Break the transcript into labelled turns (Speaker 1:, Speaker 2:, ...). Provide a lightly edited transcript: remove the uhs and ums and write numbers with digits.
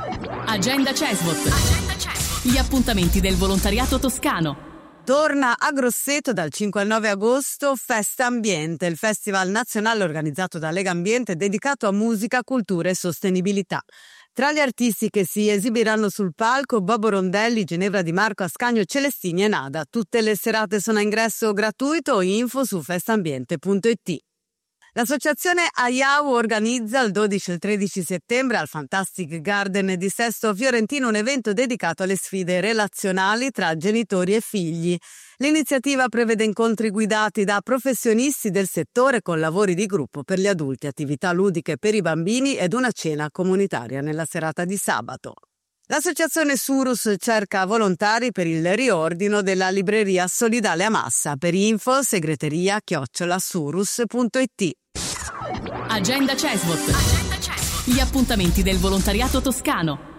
Speaker 1: Agenda CESVOT. Gli appuntamenti del volontariato toscano.
Speaker 2: Torna a Grosseto dal 5 al 9 agosto Festa Ambiente, il festival nazionale organizzato da Lega Ambiente dedicato a musica, cultura e sostenibilità. Tra gli artisti che si esibiranno sul palco, Bobo Rondelli, Ginevra Di Marco, Ascanio, Celestini e Nada. Tutte le serate sono a ingresso gratuito, info su festambiente.it. L'associazione AIAU organizza il 12 e il 13 settembre al Fantastic Garden di Sesto Fiorentino un evento dedicato alle sfide relazionali tra genitori e figli. L'iniziativa prevede incontri guidati da professionisti del settore con lavori di gruppo per gli adulti, attività ludiche per i bambini ed una cena comunitaria nella serata di sabato. L'associazione Surus cerca volontari per il riordino della libreria solidale a Massa. Per info segreteria@surus.it.
Speaker 1: Agenda CESVOT. Gli appuntamenti del volontariato toscano.